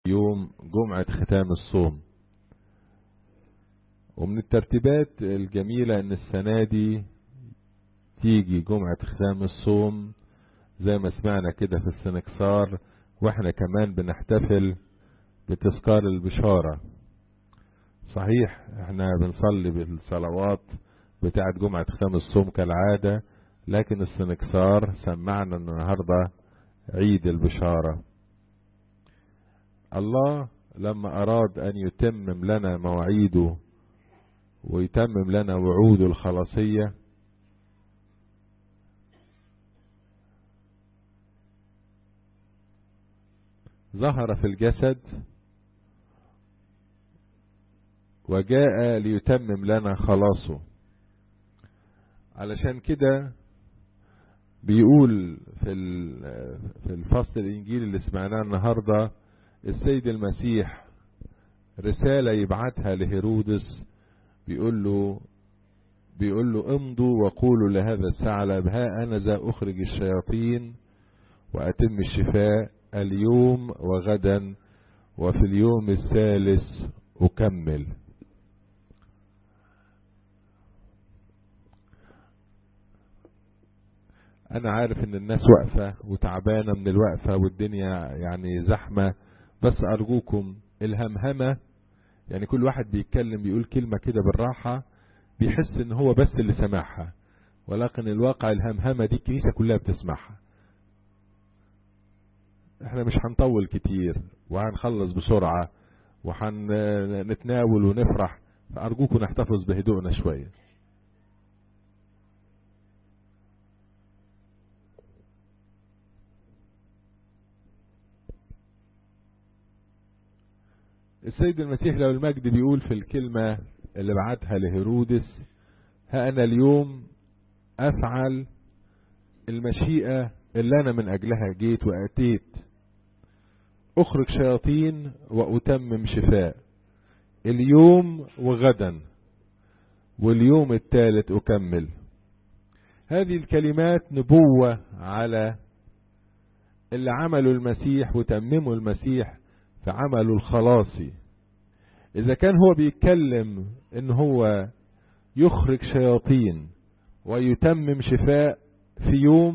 يوم جمعة ختام الصوم. ومن الترتيبات الجميلة ان السنة دي تيجي جمعة ختام الصوم زي ما سمعنا كده في السنكسار، واحنا كمان بنحتفل بتذكار البشارة. صحيح احنا بنصلي بالصلوات بتاعت جمعة ختام الصوم كالعادة، لكن السنكسار سمعنا النهاردة عيد البشارة. الله لما أراد أن يتمم لنا مواعيده ويتمم لنا وعوده الخلاصية، ظهر في الجسد وجاء ليتمم لنا خلاصه. علشان كده بيقول في الفصل الإنجيل اللي سمعناه النهاردة السيد المسيح رسالة يبعتها لهيرودس، بيقول له امضوا وقولوا لهذا الثعلب ها أنا ذا أخرج الشياطين وأتم الشفاء اليوم وغدا وفي اليوم الثالث أكمل. أنا عارف إن الناس واقفة وتعبانة من الوقفة والدنيا يعني زحمة، بس أرجوكم الهمهمة، يعني كل واحد بيتكلم بيقول كلمة كده بالراحة بيحس إن هو بس اللي سمعها، ولكن الواقع الهمهمة دي الكنيسة كلها بتسمعها. احنا مش هنطول كتير وهنخلص بسرعة وهنتناول ونفرح، فأرجوكم نحتفظ بهدوءنا شوية. السيد المسيح له المجد بيقول في الكلمة اللي بعتها لهيرودس ها أنا اليوم أفعل المشيئة اللي أنا من أجلها جيت وأتيت، أخرج شياطين وأتمم شفاء اليوم وغدا واليوم الثالث أكمل. هذه الكلمات نبوة على اللي عمله المسيح وتممه المسيح في عمله الخلاصي. إذا كان هو بيتكلم إن هو يخرج شياطين ويتمم شفاء في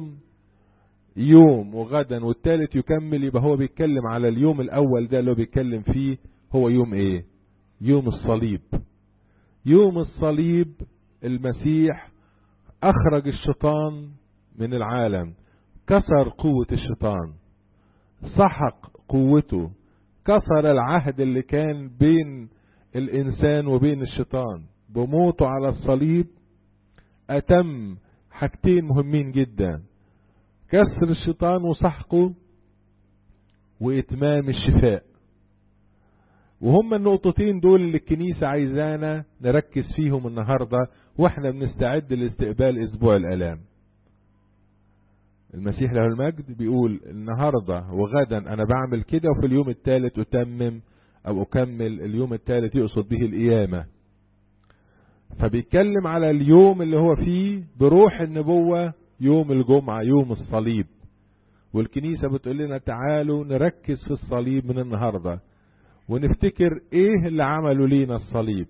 يوم وغدا والثالث يكمل، يبقى هو بيتكلم على اليوم الأول ده اللي هو بيتكلم فيه هو يوم إيه؟ يوم الصليب. يوم الصليب المسيح أخرج الشيطان من العالم، كسر قوة الشيطان، سحق قوته، كسر العهد اللي كان بين الإنسان وبين الشيطان. بموته على الصليب أتم حاجتين مهمين جدا: كسر الشيطان وسحقه وإتمام الشفاء. وهم النقطتين دول اللي الكنيسة عايزانا نركز فيهم النهاردة واحنا بنستعد لاستقبال أسبوع الآلام. المسيح له المجد بيقول النهاردة وغدا أنا بعمل كده، وفي اليوم الثالث أتمم أو أكمل. اليوم الثالث يقصد به القيامة، فبيتكلم على اليوم اللي هو فيه بروح النبوة يوم الجمعة، يوم الصليب. والكنيسة بتقول لنا تعالوا نركز في الصليب من النهاردة ونفتكر ايه اللي عمله لينا الصليب.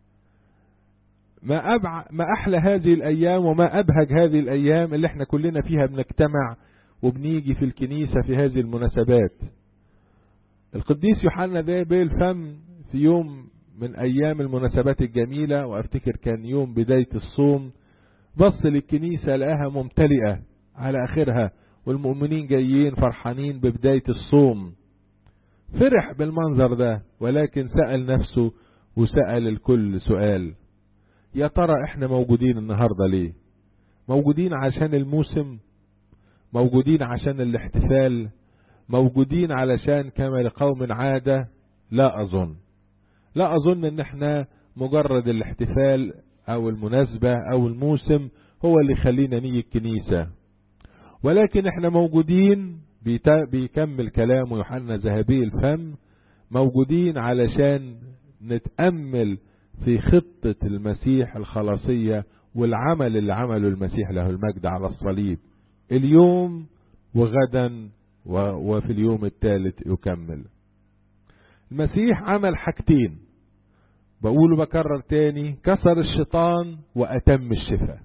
ما احلى هذه الايام وما ابهج هذه الايام اللي احنا كلنا فيها بنجتمع وبنيجي في الكنيسة في هذه المناسبات. القديس يوحنا ده بالفم في يوم من ايام المناسبات الجميلة، وافتكر كان يوم بداية الصوم، بص للكنيسة لقاها ممتلئة على اخرها والمؤمنين جايين فرحانين ببداية الصوم. فرح بالمنظر ده، ولكن سأل نفسه وسأل الكل سؤال: يا ترى احنا موجودين النهاردة ليه؟ موجودين عشان الموسم؟ موجودين عشان الاحتفال؟ موجودين علشان كما لقوم عادة؟ لا اظن ان احنا مجرد الاحتفال او المناسبة او الموسم هو اللي يخلينا نيجي الكنيسة، ولكن احنا موجودين بيكمل كلامه يوحنا ذهبي الفم، موجودين علشان نتأمل في خطة المسيح الخلاصية والعمل اللي عمله المسيح له المجد على الصليب اليوم وغدا وفي اليوم الثالث يكمل. المسيح عمل حاجتين، بقوله بكرر تاني: كسر الشيطان وأتم الشفاء.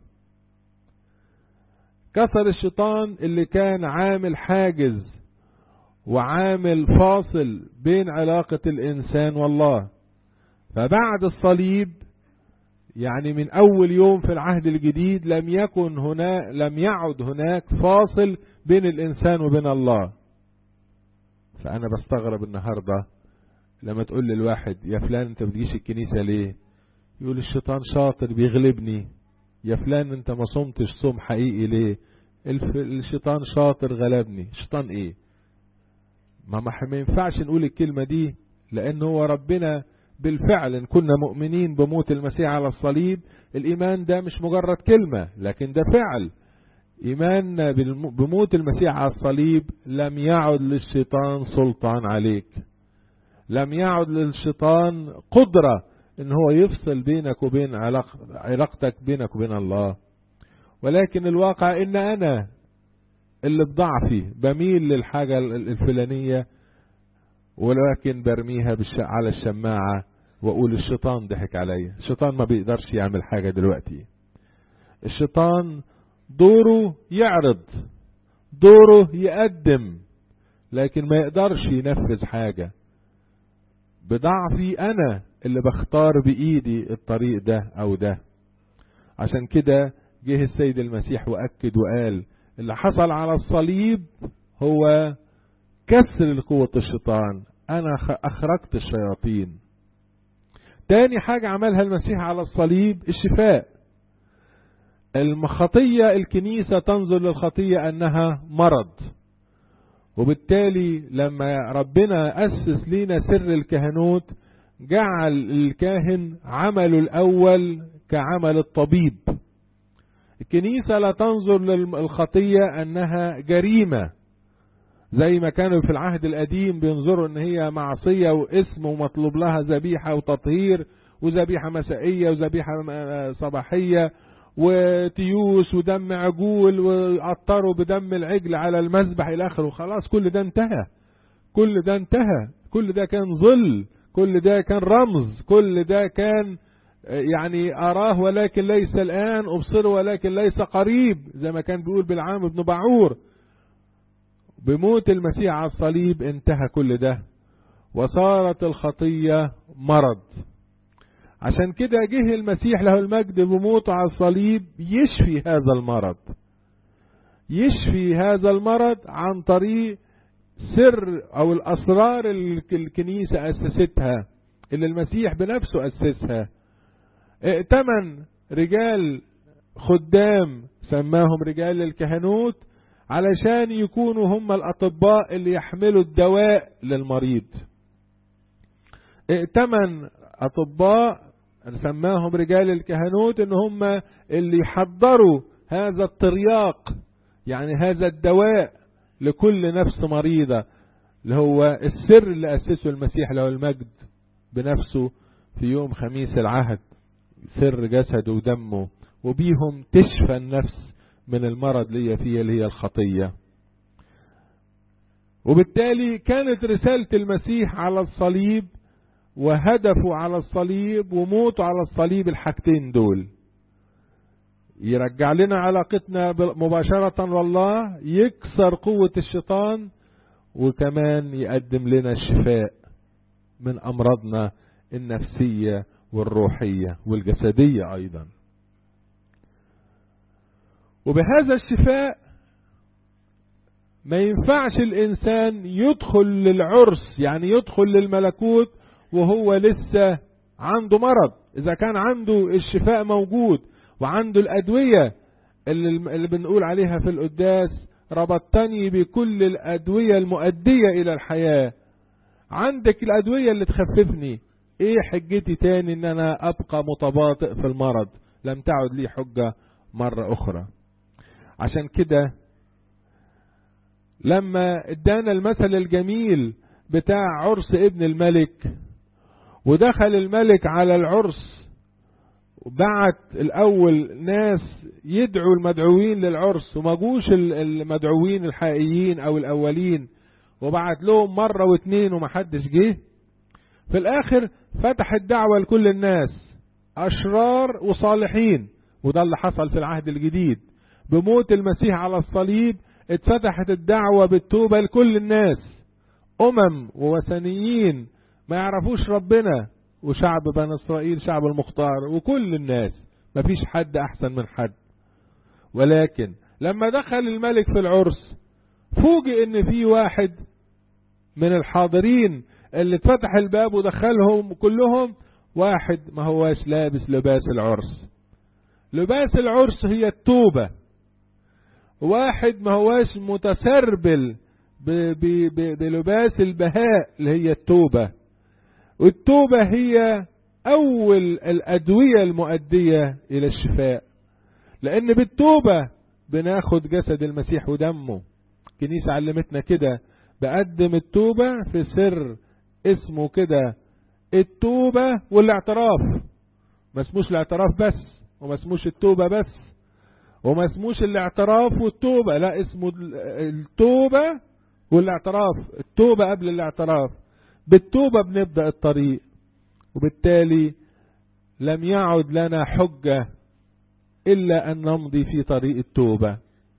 كسر الشيطان اللي كان عامل حاجز وعامل فاصل بين علاقة الإنسان والله. فبعد الصليب يعني من أول يوم في العهد الجديد لم يعد هناك فاصل بين الإنسان وبين الله. فأنا بستغرب النهاردة لما تقول للواحد: يا فلان انت بتجيش الكنيسة ليه؟ يقول: الشيطان شاطر بيغلبني. يا فلان انت ما صمتش صوم حقيقي ليه؟ الشيطان شاطر غلبني. شيطان ايه؟ ما ينفعش نقول الكلمة دي، لأنه هو ربنا بالفعل إن كنا مؤمنين بموت المسيح على الصليب، الإيمان ده مش مجرد كلمة لكن ده فعل. إيماننا بموت المسيح على الصليب لم يعد للشيطان سلطان عليك، لم يعد للشيطان قدرة إن هو يفصل بينك وبين علاقتك بينك وبين الله. ولكن الواقع إن أنا اللي بضعفي بميل للحاجة الفلانية، ولكن برميها على الشماعة وأقول: الشيطان ضحك عليا. الشيطان ما بيقدرش يعمل حاجة دلوقتي. الشيطان دوره يعرض، دوره يقدم، لكن ما يقدرش ينفذ حاجة. بضعفي أنا اللي بختار بإيدي الطريق ده أو ده. عشان كده جه السيد المسيح وأكد وقال: اللي حصل على الصليب هو كسر لقوة الشيطان، أنا أخرجت الشياطين. تاني حاجة عملها المسيح على الصليب الشفاء. الخطية، الكنيسة تنظر للخطية أنها مرض، وبالتالي لما ربنا أسس لنا سر الكهنوت جعل الكاهن عمله الأول كعمل الطبيب. الكنيسة لا تنظر للخطية أنها جريمة زي ما كانوا في العهد القديم بينظروا ان هي معصية واسم ومطلوب لها ذبيحة وتطهير وذبيحة مسائية وذبيحة صباحية وتيوس ودم عجول وعطروا بدم العجل على المذبح الى اخره. خلاص كل ده انتهى، كل ده انتهى، كل ده كان ظل، كل ده كان رمز، كل ده كان يعني أراه ولكن ليس الآن، أبصره ولكن ليس قريب، زي ما كان بيقول بالعام ابن بعور. بموت المسيح على الصليب انتهى كل ده وصارت الخطية مرض. عشان كده جه المسيح له المجد بموته على الصليب يشفي هذا المرض، يشفي هذا المرض عن طريق سر او الاسرار اللي الكنيسة اسستها، اللي المسيح بنفسه اسسها. ائتمن رجال خدام سماهم رجال الكهنوت علشان يكونوا هم الأطباء اللي يحملوا الدواء للمريض. ائتمن أطباء سماهم رجال الكهنوت ان هم اللي يحضروا هذا الترياق، يعني هذا الدواء لكل نفس مريضة، اللي هو السر اللي أسسه المسيح له المجد بنفسه في يوم خميس العهد، سر جسده ودمه، وبيهم تشفى النفس من المرض اللي هي فيه اللي هي الخطية. وبالتالي كانت رسالة المسيح على الصليب وهدفه على الصليب وموته على الصليب الحاجتين دول: يرجع لنا علاقتنا مباشرة والله، يكسر قوة الشيطان، وكمان يقدم لنا الشفاء من أمراضنا النفسية والروحية والجسدية أيضا. وبهذا الشفاء ما ينفعش الإنسان يدخل للعرس، يعني يدخل للملكوت وهو لسه عنده مرض. إذا كان عنده الشفاء موجود وعنده الأدوية اللي بنقول عليها في القداس: ربطتني بكل الأدوية المؤدية إلى الحياة، عندك الأدوية اللي تخففني، إيه حجتي تاني إن أنا أبقى متباطئ في المرض؟ لم تعد لي حجة مرة أخرى. عشان كده لما ادانا المثل الجميل بتاع عرس ابن الملك، ودخل الملك على العرس وبعت الأول ناس يدعوا المدعوين للعرس وما جوش المدعوين الحقيقيين أو الأولين، وبعت لهم مرة واثنين وما حدش جه. في الآخر فتح الدعوة لكل الناس، أشرار وصالحين. وده اللي حصل في العهد الجديد، بموت المسيح على الصليب اتفتحت الدعوة بالتوبة لكل الناس، ووثنيين ما يعرفوش ربنا، وشعب بني إسرائيل شعب المختار، وكل الناس مفيش حد أحسن من حد. ولكن لما دخل الملك في العرس فوجئ ان في واحد من الحاضرين اللي اتفتح الباب ودخلهم كلهم، واحد ما هواش لابس لباس العرس. لباس العرس هي التوبة. واحد ما هواش متسربل بلباس البهاء اللي هي التوبة. والتوبة هي أول الأدوية المؤدية إلى الشفاء، لأن بالتوبة بناخد جسد المسيح ودمه. الكنيسة علمتنا كده، بقدم التوبة في سر اسمه كده التوبة والاعتراف. ما اسموش الاعتراف بس، وما اسموش التوبة بس، وما اسموش الاعتراف والتوبة، لا، اسمه التوبة والاعتراف. التوبة قبل الاعتراف. بالتوبة بنبدأ الطريق، وبالتالي لم يعد لنا حجة إلا أن نمضي في طريق التوبة.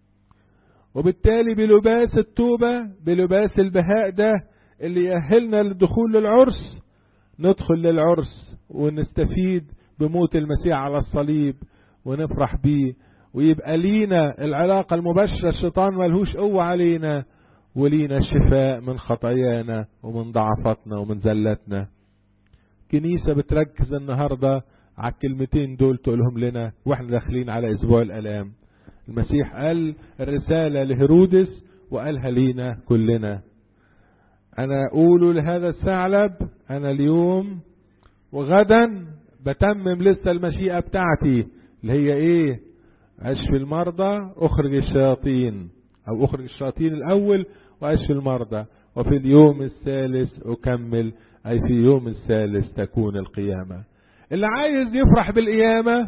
وبالتالي بلباس التوبة، بلباس البهاء ده اللي يأهلنا للدخول للعرس، ندخل للعرس ونستفيد بموت المسيح على الصليب ونفرح بيه، ويبقى لينا العلاقة المباشرة، الشيطان ملهوش قوة علينا، ولينا الشفاء من خطايانا ومن ضعفاتنا ومن زلتنا. كنيسة بتركز النهاردة على الكلمتين دول تقولهم لنا واحنا داخلين على اسبوع الالام. المسيح قال الرسالة لهيرودس وقالها لينا كلنا. انا اقول لهذا الثعلب انا اليوم وغدا بتمم لسه المشيئة بتاعتي اللي هي ايه؟ اشفي المرضى، اخرج الشياطين، او اخرج الشياطين الاول واشفي المرضى، وفي اليوم الثالث اكمل، اي في يوم الثالث تكون القيامة. اللي عايز يفرح بالقيامة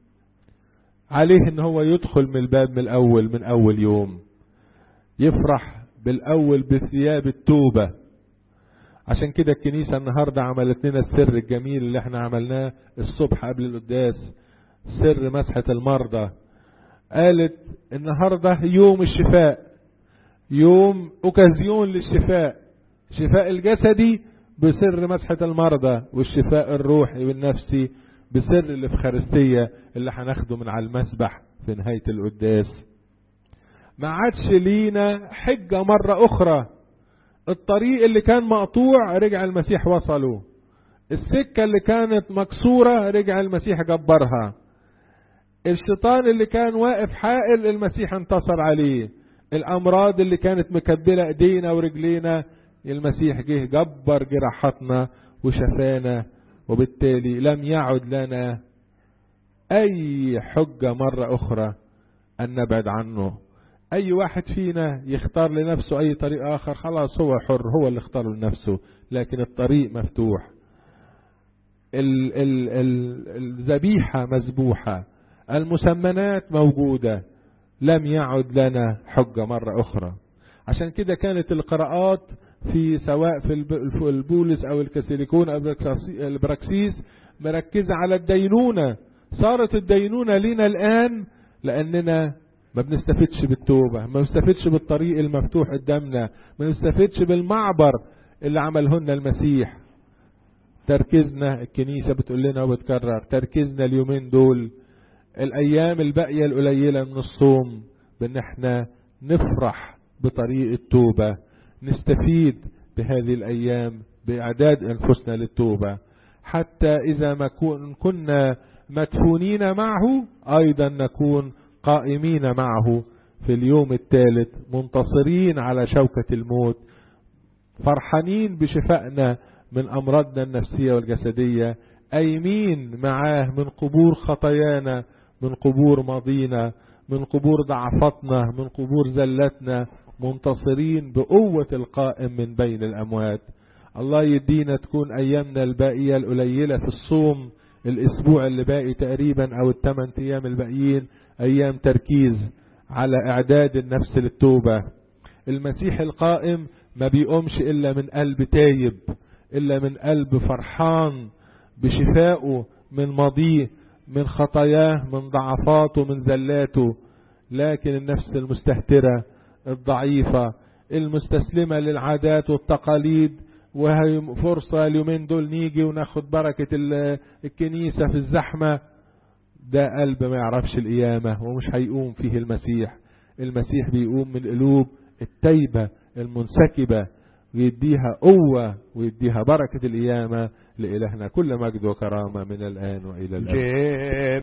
عليه ان هو يدخل من الباب من الاول، من اول يوم يفرح بالاول بثياب التوبة. عشان كده الكنيسة النهاردة عملت لنا السر الجميل اللي احنا عملناه الصبح قبل القداس، سر مسحة المرضى. قالت النهاردة يوم الشفاء، يوم اوكازيون للشفاء، شفاء الجسدي بسر مسحة المرضى، والشفاء الروحي والنفسي بسر الإفخارستية اللي هناخده من على المسبح في نهاية القداس. ما عادش لينا حجة مرة أخرى. الطريق اللي كان مقطوع رجع المسيح وصله، السكة اللي كانت مكسورة رجع المسيح جبرها، الشيطان اللي كان واقف حائل المسيح انتصر عليه، الأمراض اللي كانت مكبلة ايدينا ورجلينا المسيح جه جبر جراحاتنا وشفانا. وبالتالي لم يعد لنا أي حجة مرة أخرى أن نبعد عنه. أي واحد فينا يختار لنفسه أي طريق آخر خلاص هو حر، هو اللي اختار لنفسه، لكن الطريق مفتوح، الذبيحة مذبوحة، المسمنات موجودة، لم يعد لنا حجة مرة أخرى. عشان كده كانت القراءات في سواء في البولس أو الكاثوليكون أو البراكسيس مركزة على الدينونة. صارت الدينونة لنا الآن لأننا ما بنستفدش بالتوبة، ما بنستفدش بالطريق المفتوح قدامنا، ما بنستفدش بالمعبر اللي عمله لنا المسيح. تركيزنا، الكنيسة بتقول لنا وبتكرر، تركيزنا اليومين دول الأيام الباقية القليلة من الصوم بأن احنا نفرح بطريق التوبة، نستفيد بهذه الأيام بإعداد أنفسنا للتوبة، حتى إذا ما كنا مدفونين معه أيضا نكون قائمين معه في اليوم الثالث، منتصرين على شوكة الموت، فرحانين بشفائنا من أمراضنا النفسية والجسدية، قايمين معاه من قبور خطايانا، من قبور ماضينا، من قبور ضعفاتنا، من قبور زلتنا، منتصرين بقوة القائم من بين الأموات. الله يدينا تكون أيامنا الباقية القليلة في الصوم، الأسبوع اللي باقي تقريبا أو ال8 أيام الباقيين أيام تركيز على إعداد النفس للتوبة. المسيح القائم ما بيقومش إلا من قلب تايب. إلا من قلب فرحان بشفائه من ماضيه، من خطاياه، من ضعفاته، من زلاته. لكن النفس المستهترة الضعيفة المستسلمة للعادات والتقاليد، وهي فرصة اليومين دول نيجي وناخد بركة الكنيسة في الزحمة، ده قلب ما يعرفش القيامة ومش هيقوم فيه المسيح. المسيح بيقوم من القلوب التايبة المنسكبة، ويديها قوة ويديها بركة القيامة. لإلهنا كل مجد وكرامة من الآن وإلى الأبد.